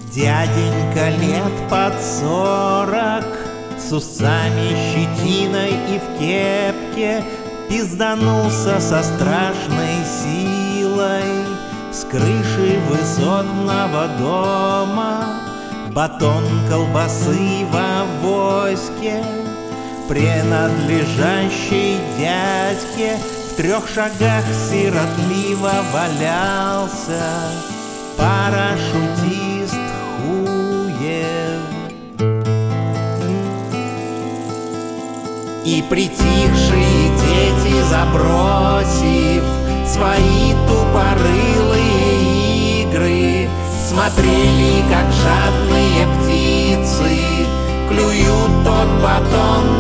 Дяденька лет под 40, с усами, щетиной и в кепке, пизданулся со страшной силой с крыши высотного дома. Батон колбасы в авоське, принадлежащей дядьке, в 3 шагах сиротливо валялся парашютист Хуев. И притихшие дети, забросив свои тупорылые игры, смотрели, как жадные птицы клюют тот батон